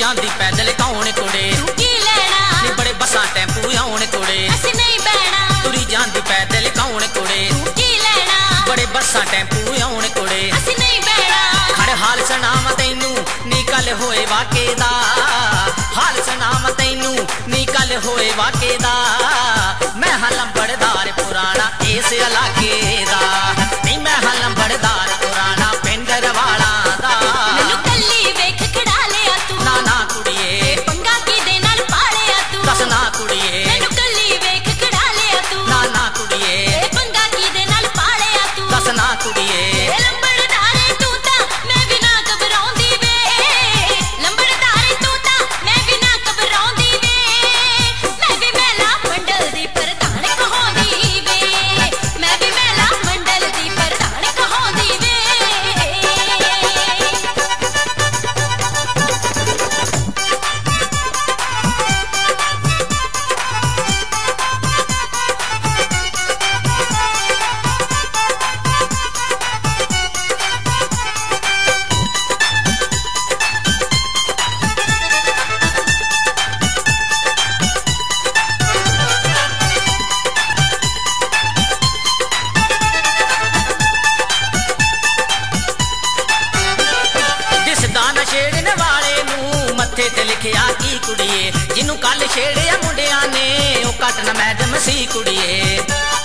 ਜਾਂਦੀ ਪੈਦਲ ਕੌਣ ਕੁੜੇ ਤੂੰ ਕੀ ਲੈਣਾ ਨੀ ਬੜੇ ਬੱਸਾਂ ਟੈਂਪੂ ਆਉਣ ਕੁੜੇ ਅਸੀਂ ਨਹੀਂ ਬਹਿਣਾ ਤੁਰੀ ਜਾਂਦੀ ਪੈਦਲ ਕੌਣ ਕੁੜੇ ਤੂੰ ਕੀ ਲੈਣਾ ਬੜੇ ਬੱਸਾਂ ਟੈਂਪੂ ਆਉਣ ਕੁੜੇ ਅਸੀਂ ਨਹੀਂ ਬਹਿਣਾ ਖੜ ਹਾਲ ਸੁਣਾਵਾਂ ਤੈਨੂੰ ਨੀ ਕੱਲ ਹੋਏ ਵਾਕੇ ਦਾ ਹਾਲ ਸੁਣਾਵਾਂ ਤੈਨੂੰ ਨੀ ਕੱਲ ਹੋਏ ਵਾਕੇ ਦਾ ਮੈਂ ਹਾਂ ਲੰਬੜਦਾਰ ਪੁਰਾਣਾ ਇਸ ਇਲਾਕੇ ਦਾ ਨੀ ਮੈਂ ਹਾਂ ਲੰਬੜਦਾਰ ਪੁਰਾਣਾ ਪਿੰਡ ਰਵਾਲਾ ਦਾ ਮੈਨੂੰ ਕੱਲੀ ਵੇਖ ਖੜਾ ਲਿਆ ਤੂੰ ਨਾ ਨਾ ਕੁੜੀਏ ਪੰਗਾ ਕਿਹਦੇ ਨਾਲ ਪਾਲਿਆ ਤੂੰ ਦੱਸ ਨਾ ਕੁੜੀਏ ਮੈਨੂੰ ਕੱਲੀ ਵੇਖ ਖੜਾ ਲਿਆ ਤੂੰ ਨਾ ਨਾ ਕੁੜੀਏ ਇਹ ਪੰਗਾ ਕਿਹਦੇ ਨਾਲ ਪਾਲਿਆ ਤੂੰ ਦੱਸ ਨਾ ਕੁੜੀਏ ਲੰਬੜਦਾਰੇ ਤੂੰ ਤਾਂ ਮੈਂ ਵੀ ਨਾ ਘਬਰਾਉਂਦੀ ਵੇ ਲੰਬੜਦਾਰੇ ਤੂੰ ਤਾਂ ਮੈਂ ਵੀ ਨਾ ਘਬਰਾਉਂਦੀ ਵੇ ਮੈਂ ਵੀ ਮਹਿਲਾ ਮੰਡਲ ਦੀ ਪ੍ਰਧਾਨ ਕਹਾਉਂਦੀ ਵੇ ਮੈਂ ਵੀ ਮਹਿਲਾ ਮੰਡਲ ਦੀ ਪ੍ਰਧਾਨ ਕਹਾਉਂਦੀ ਵੇ ਦਿਸਦਾ ਨਾ ਛੇੜਨ ਵਾਲੇ ਨੂੰ ਮੱਥੇ ਤੇ ਲਿਖਿਆ ਕੀ ਕੁੜੀਏ ਜਿਹਨੂੰ ਕੱਲ ਛੇੜਿਆ ਮੁੰਡਿਆਂ ਨੇ ਉਹ ਕੱਟ ਨਾ ਮੈਡਮ ਸੀ ਕੁੜੀਏ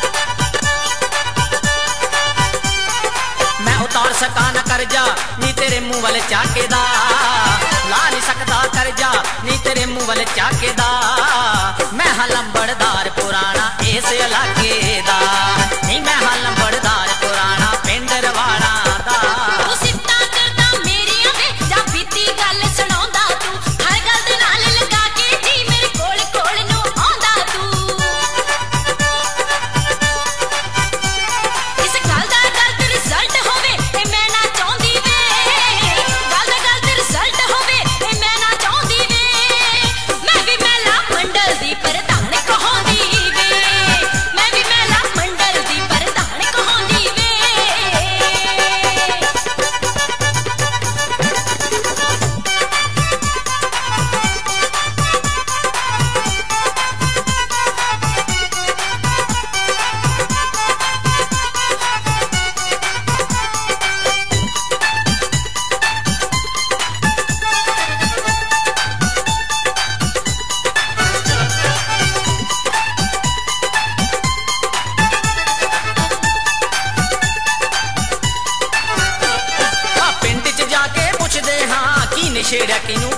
ਮੈਂ ਉਤਾਰ ਸਕਾਂ ਨਾ ਕਰਜਾ ਨੀ ਤੇਰੇ ਮੂੰਹ ਵੱਲ ਚਾਕੇ ਦਾ ਲਾ ਨਹੀਂ ਸਕਦਾ ਕਰਜਾ ਨੀ ਤੇਰੇ ਮੂੰਹ ਵੱਲ ਚਾਕੇ ਦਾ ਮੈਂ ਹਾਂ ਲੰਬੜਦਾਰ ਪੁਰਾਣਾ ਇਸ ਇਲਾਕੇ ਦਾ ਨੀ ਮੈਂ ਹਾਂ ਲੰਬੜਦਾਰ ਪੁਰਾਣਾ ਪਿੰਡ ਰਵਾਲਾ ਦਾ ਤੂੰ ਸਿੱਧਾ ਕਰਦਾ ਮੇਰੀਆਂ ਵੇ ਜਾਂ ਬੀਤੀ ਗੱਲ ਸੁਣਾਉਂਦਾ ਤੂੰ ਹਰ ਗੱਲ ਦੇ ਨਾਲ ਲਗਾ ਕੇ ਜੀ ਮੇਰੇ ਕੋਲ ਕੋਲ ਨੂੰ ਆਉਂਦਾ ਤੂੰ ਇਸ ਗੱਲ ਦਾ ਗਲਤ ਰਿਜ਼ਲਟ ਹੋਵੇ ਤੇ ਮੈਂ ਨਾ ਚਾਹੁੰਦੀ ਵੇ ਗੱਲ ਦਾ ਗਲਤ ਰਿਜ਼ਲਟ ਹੋਵੇ ਤੇ ਮੈਂ ਨਾ ਚਾਹੁੰਦੀ ਵੇ ਮੈਂ ਵੀ ਮਹਿਲਾ ਮੰਡਲ ਦੀ ਪ੍ਰਧਾਨ ਕਹਾਉਂਦੀ ਵੇ ਮੈਂ ਵੀ ਮਹਿਲਾ ਮੰਡਲ ਦੀ ਪ੍ਰਧਾਨ ਕਹਾਉਂਦੀ ਵੇ ਆ ਪਿੰਡ 'ਚ ਜਾ ਕੇ ਪੁੱਛਦੇ ਹਾਂ ਕੀ ਨਸ਼ੇੜਿਆ ਕਿਨੂੰ